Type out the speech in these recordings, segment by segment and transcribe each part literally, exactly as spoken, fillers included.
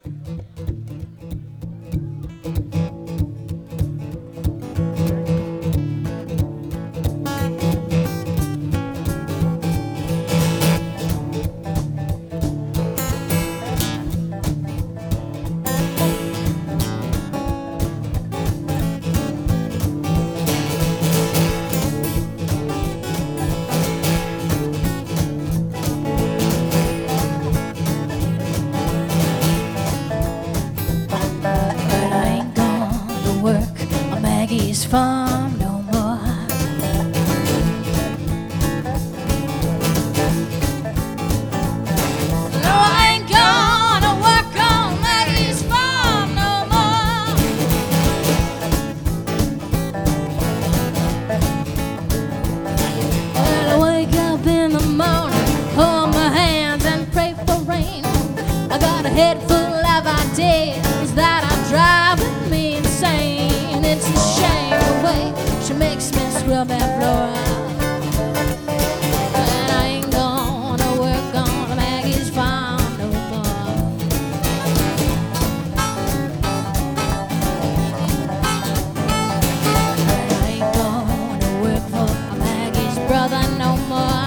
Farm no more. No, I ain't gonna work on Maggie's farm no more. Well, I wake up in the morning, hold my hands and pray for rain. I got a head full of ideas that are driving me insane. It's a shame the way she makes me scrub that floor. And I ain't gonna work on Maggie's farm no more. And I ain't gonna work for Maggie's brother no more.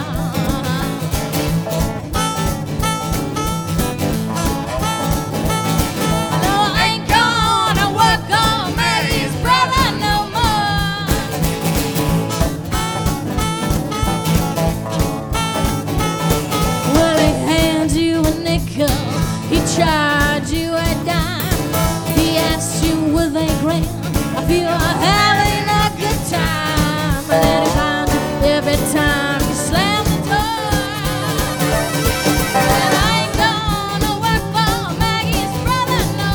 He charged you a dime. He asked you with a grin if you are having a good time. And then he found you every time you slam the door. And I ain't gonna work for Maggie's brother no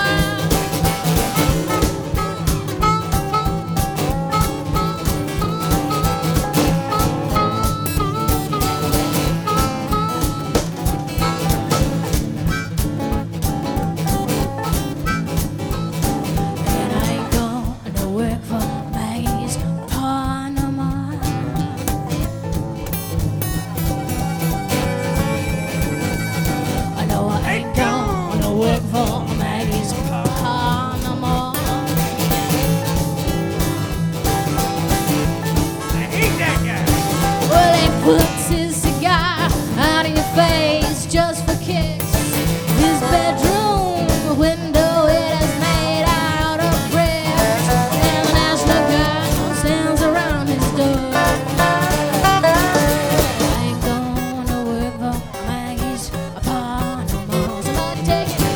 puts his cigar out of your face just for kicks. His bedroom window, it is made out of bricks, and the National Guard stands around his door. I ain't gonna work for Maggie's farm no more. Somebody take it.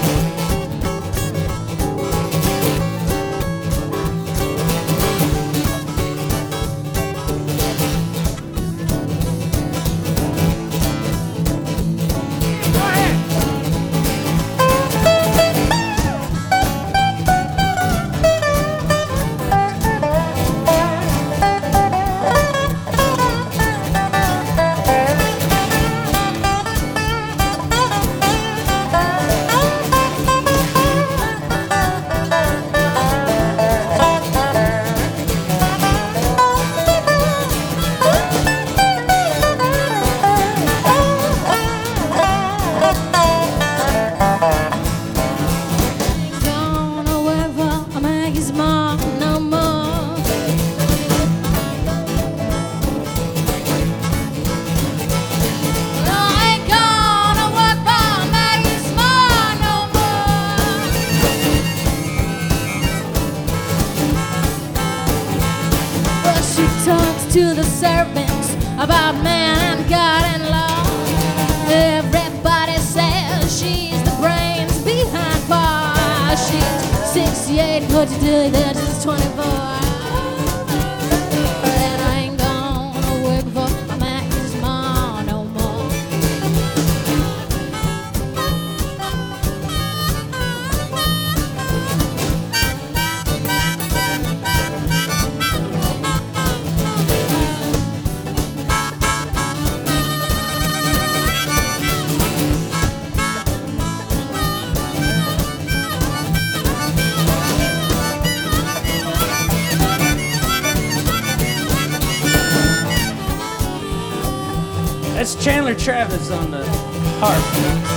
To the servants about man and God and law. Everybody says she's the brains behind bars. She's sixty-eight, but you do that she's twenty-four. And I ain't gonna work for Maggie's mom no more. That's Chandler Travis on the harp.